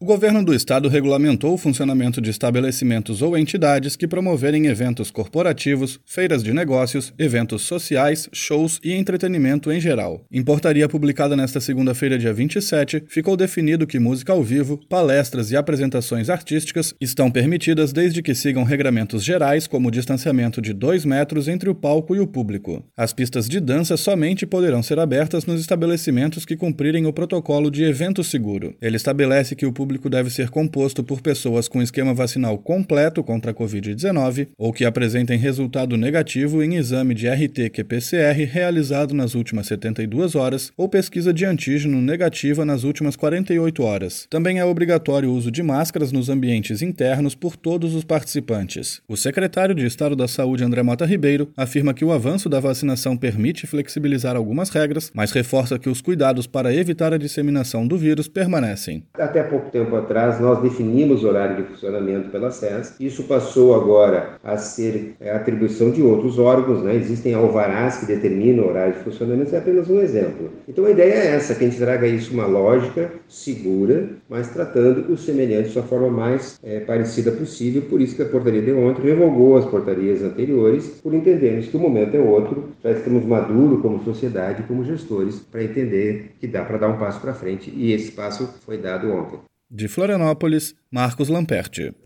governo do estado regulamentou o funcionamento de estabelecimentos ou entidades que promoverem eventos corporativos, feiras de negócios, eventos sociais, shows e entretenimento em geral. Em portaria publicada nesta segunda-feira, dia 27, ficou definido que música ao vivo, palestras e apresentações artísticas estão permitidas desde que sigam regramentos gerais como o distanciamento de 2 metros entre o palco e o público. As pistas de dança somente poderão ser abertas nos estabelecimentos que cumprirem o protocolo de evento seguro. Ele estabelece que o público deve ser composto por pessoas com esquema vacinal completo contra a Covid-19 ou que apresentem resultado negativo em exame de RT-qPCR realizado nas últimas 72 horas ou pesquisa de antígeno negativa nas últimas 48 horas. Também é obrigatório o uso de máscaras nos ambientes internos por todos os participantes. O secretário de Estado da Saúde, André Mota Ribeiro, afirma que o avanço da vacinação permite flexibilizar algumas regras, mas reforça que os cuidados para evitar a disseminação do vírus permanecem. Até pouco tempo atrás, nós definimos o horário de funcionamento pela SES. Isso passou agora a ser atribuição de outros órgãos, né? Existem alvarás que determinam o horário de funcionamento, isso é apenas um exemplo. Então a ideia é essa, que a gente traga isso uma lógica segura, mas tratando os semelhantes da forma mais parecida possível. Por isso que a portaria de ontem revogou as portarias anteriores, por entendermos que o momento é outro, já estamos maduros como sociedade, como gestores, para entender que dá para dar um passo para frente, e esse passo foi dado ontem. De Florianópolis, Marcos Lamperti.